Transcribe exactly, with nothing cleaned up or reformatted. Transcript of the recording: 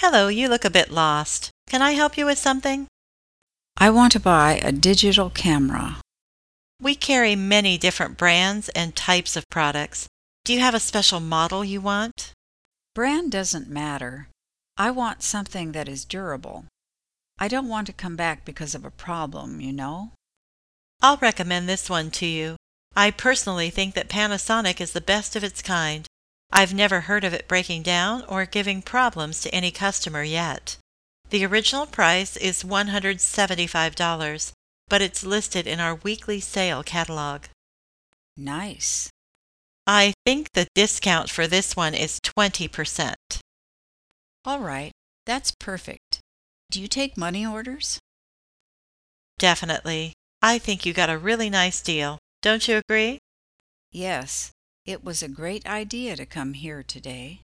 Hello, you look a bit lost. Can I help you with something? I want to buy a digital camera. We carry many different brands and types of products. Do you have a special model you want? Brand doesn't matter. I want something that is durable. I don't want to come back because of a problem, you know? I'll recommend this one to you. I personally think that Panasonic is the best of its kind. I've never heard of it breaking down or giving problems to any customer yet. The original price is one hundred seventy-five dollars, but it's listed in our weekly sale catalog. Nice. I think the discount for this one is twenty percent. All right, that's perfect. Do you take money orders? Definitely. I think you got a really nice deal. Don't you agree? Yes, it was a great idea to come here today.